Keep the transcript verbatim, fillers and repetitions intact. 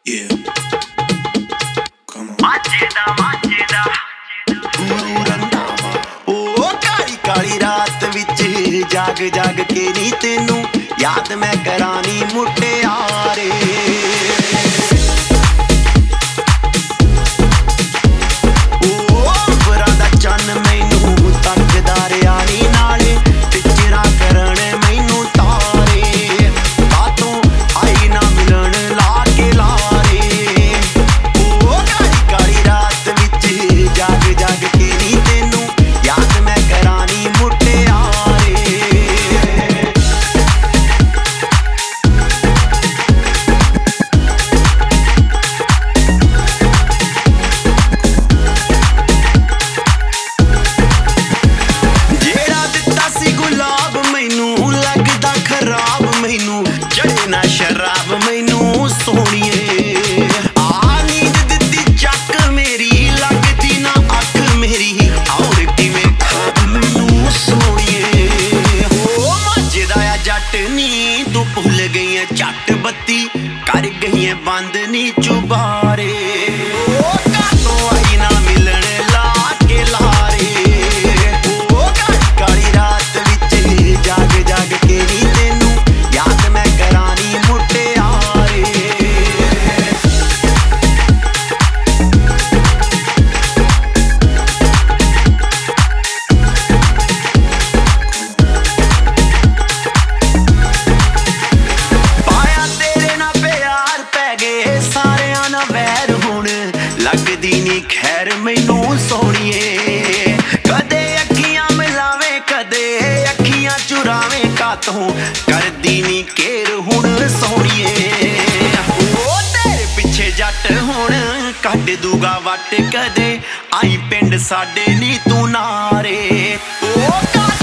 Yeah. Come on. ਮਾਝੇਦਾ ਮਾਝੇਦਾ Guru Randhawa ਉਹ ਕਾਲੀ ਕਾਲੀ ਰਾਤ ਵਿੱਚ ਜਾਗ ਜਾਗ ਕੇ ਨੀ ਤੈਨੂੰ ਯਾਦ ਮੈਂ ਕਰਾਨੀ ਮੁਟਿਆਰੇ ਉਹ ਬਰਾ ਦਾ ਚੰਨ ਮੈਨੂੰ ਤੱਕਦਾ ਰਿਆ ਨੀ ਨਾਲੇ ਟਿਚਰਾ ਕਰਨ ਮੈਨੂੰ ਤਾਰੇ ਬਾਤੋਂ ਆਈ ਨਾ ਮਿਲਣ ਲਾ ਕੇ ਲਾਰੇ ਉਹ ਕਾਲੀ ਕਾਲੀ ਰਾਤ ਵਿੱਚ ਜਾਗ ਜਾਗ ਕੇ ਨੀ ਤੈਨੂੰ ਯਾਦ ਮੈਂ ਕਰਾਨੀ ਮੁਟਿਆਰੇ ਜਿਹੜਾ ਦਿੱਤਾ ਸੀ ਗੁਲਾਬ ਮੈਨੂੰ ਲੱਗਦਾ ਖਰਾਬ ਮੈਨੂੰ ਚੜੇ ਨਾ ਸ਼ਰਾਬ ਮੈਨੂੰ ਸੋਹਣੀਏ ਆ ਨੀਂਦ ਦਿੱਤੀ ਚੱਕ ਮੇਰੀ ਲੱਗਦੀ ਨਾ ਅੱਖ ਮੇਰੀ ਔਰ ਕਿਵੇਂ ਖਾਬ ਮੈਨੂੰ ਸੋਹਣੀਏ ਹੋ ਮਾਝੇਦਾ ਆ ਜੱਟ ਨੀ ਤੂੰ ਭੁੱਲ ਗਈ ਐ ਝੱਟ ਬੱਤੀ ਕਰ ਗਈ ਐ ਬੰਦ ਨੀ ਚੁਬਾਰੇ ਉਹ ਕਾਤੋਂ ਆਈ ਨਾ ਮਿਲਣ ਲਾ ਕੇ ਲਾਰੇ ਉਹ ਕਾਲੀ ਕਾਲੀ ਰਾਤ ਵਿੱਚ ਜਾਗ ਜਾਗ ਕੇ ਨੀ ਤੈਨੂੰ ਯਾਦ ਮੈਂ ਕਰਾਨੀ ਮੁਟਿਆਰੇ ਪਾਇਆ ਤੇਰੇ ਨਾਲ ਪਿਆਰ ਪੈ ਗਏ ਸਾਰਿਆਂ ਨਾਲ ਵੈਰ ਹੁਣ ਲੱਗਦੀ ਨੀ ਖੈਰ ਮੈਨੂੰ ਸੋਹਣੀਏ ਕਦੇ ਅੱਖੀਆਂ ਮਿਲਾਵੇਂ ਕਦੇ ਅੱਖੀਆਂ ਚੁਰਾਵੇਂ ਕਾਤੋਂ ਕਰਦੀ ਨੀ ਕੇਰ ਹੁਣ ਸੋਹਣੀਏ ਉਹ ਤੇਰੇ ਪਿੱਛੇ ਜੱਟ ਹੁਣ ਕੱਢ ਦੂਗਾ ਵੱਟ ਕਦੇ ਆਈ ਪਿੰਡ ਸਾਡੇ ਨੀ ਤੂੰ ਨਾਰੇ ਉਹ